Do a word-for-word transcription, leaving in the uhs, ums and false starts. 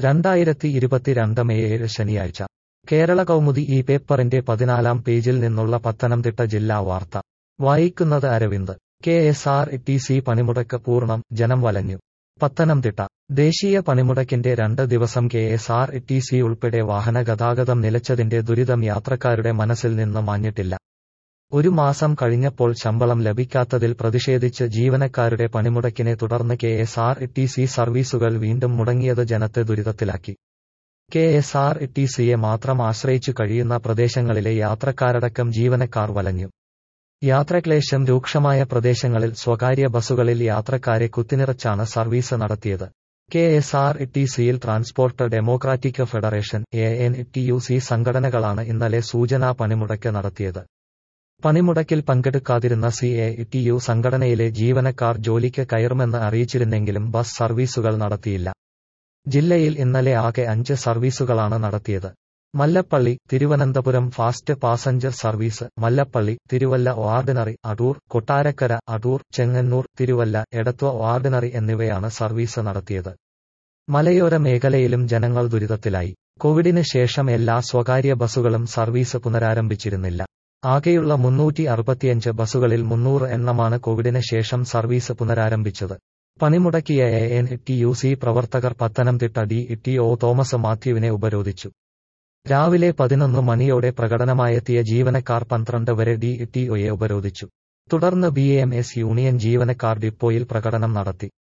രണ്ടായിരത്തി ഇരുപത്തിരണ്ട് മെയ് ഏഴ് ശനിയാഴ്ച കേരള കൗമുദി ഈ പേപ്പറിന്റെ പതിനാലാം പേജിൽ നിന്നുള്ള പത്തനംതിട്ട ജില്ലാ വാർത്ത വായിക്കുന്നത് Aravind. K S R T C പണിമുടക്ക് പൂർണ്ണം, ജനം വലഞ്ഞു. പത്തനംതിട്ട ദേശീയ പണിമുടക്കിന്റെ രണ്ട് ദിവസം K S R T C ഉൾപ്പെടെ വാഹന ഗതാഗതം നിലച്ചതിന്റെ ദുരിതം യാത്രക്കാരുടെ മനസ്സിൽ നിന്ന് മാഞ്ഞിട്ടില്ല. ഒരു മാസം കഴിഞ്ഞപ്പോൾ ശമ്പളം ലഭിക്കാത്തതിൽ പ്രതിഷേധിച്ച് ജീവനക്കാരുടെ പണിമുടക്കിനെ തുടർന്ന് K S R T C സർവീസുകൾ വീണ്ടും മുടങ്ങിയത് ജനത്തെ ദുരിതത്തിലാക്കി. കെ എസ് ആർ ടി സിയെ മാത്രം ആശ്രയിച്ചു കഴിയുന്ന പ്രദേശങ്ങളിലെ യാത്രക്കാരടക്കം ജീവനക്കാർ വലഞ്ഞു. യാത്രാക്ലേശം രൂക്ഷമായ പ്രദേശങ്ങളിൽ സ്വകാര്യ ബസുകളിൽ യാത്രക്കാരെ കുത്തിനിറച്ചാണ് സർവീസ് നടത്തിയത്. കെ എസ് ആർ ടി സിയിൽ transport democratic federation, A N T U C സംഘടനകളാണ് ഇന്നലെ സൂചനാ പണിമുടക്ക് നടത്തിയത്. പണിമുടക്കിൽ പങ്കെടുക്കാതിരുന്ന സി എ ടി യു സംഘടനയിലെ ജീവനക്കാർ ജോലിക്ക് കയറുമെന്ന് അറിയിച്ചിരുന്നെങ്കിലും ബസ് സർവീസുകൾ നടത്തിയില്ല. ജില്ലയിൽ ഇന്നലെ ആകെ അഞ്ച് സർവീസുകളാണ് നടത്തിയത്. Mallappally Thiruvananthapuram fast passenger service, Mallappally Thiruvalla ordinary, Adoor Kottarakkara, Adoor Chengannur Thiruvalla Edathua ordinary എന്നിവയാണ് സർവീസ് നടത്തിയത്. മലയോര മേഖലയിലും ജനങ്ങൾ ദുരിതത്തിലായി. കോവിഡിന് ശേഷം എല്ലാ സ്വകാര്യ ബസുകളും സർവീസ് പുനരാരംഭിച്ചിരുന്നില്ല. ആകെയുള്ള മുന്നൂറ്റി അറുപത്തിയഞ്ച് ബസുകളിൽ മുന്നൂറ് എണ്ണമാണ് കോവിഡിന് ശേഷം സർവീസ് പുനരാരംഭിച്ചത്. പണിമുടക്കിയ A N T U C പ്രവർത്തകർ Pathanamthitta D T O Thomas മാത്യുവിനെ ഉപരോധിച്ചു. രാവിലെ പതിനൊന്ന് മണിയോടെ പ്രകടനമായെത്തിയ ജീവനക്കാർ പന്ത്രണ്ട് വരെ ഡി ടി ഒയെ ഉപരോധിച്ചു. തുടർന്ന് ബി എം എസ് യൂണിയൻ ജീവനക്കാർ ഡിപ്പോയിൽ പ്രകടനം നടത്തി.